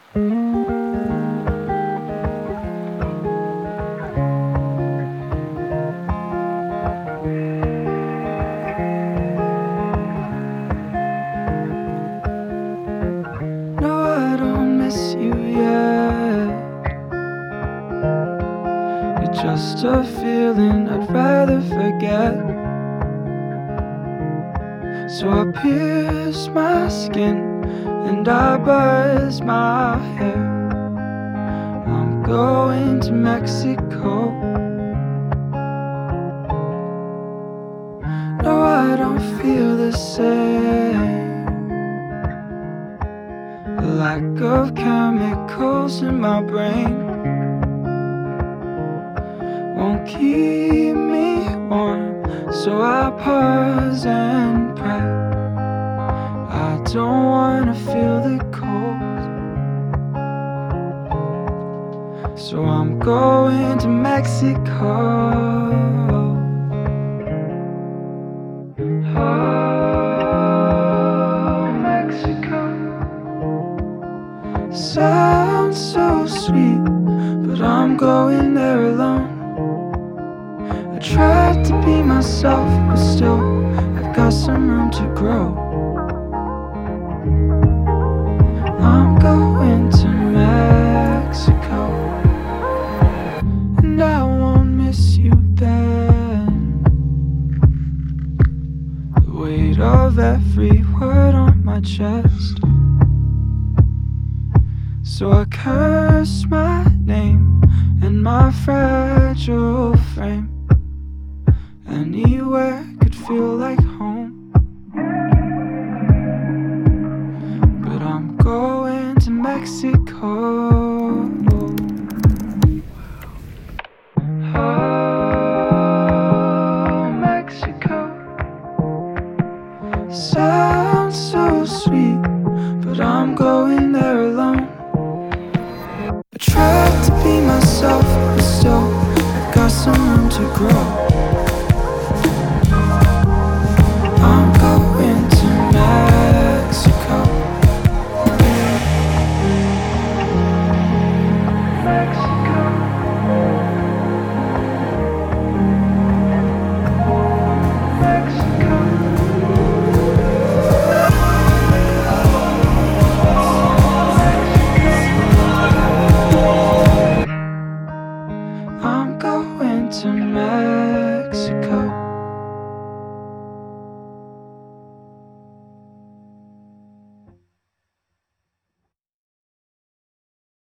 No, I don't miss you yet. You're just a feeling I'd rather forget. So I pierce my skin and I buzz my hair. I'm going to Mexico. No, I don't feel the same. A lack of chemicals in my brain won't keep me warm, so I pause and pray. I don't wanna feel the cold, so I'm going to Mexico. Oh, Mexico sounds so sweet, but I'm going there alone. I tried to be myself, but still I've got some room to grow. I'm going to Mexico, and I won't miss you then. The weight of every word on my chest, so I curse my name and my fragile frame. Anywhere could feel like home, but I'm going to Mexico. Oh, Mexico sounds so sweet, but I'm going there alone. I tried to be myself, but still I've got some room to grow.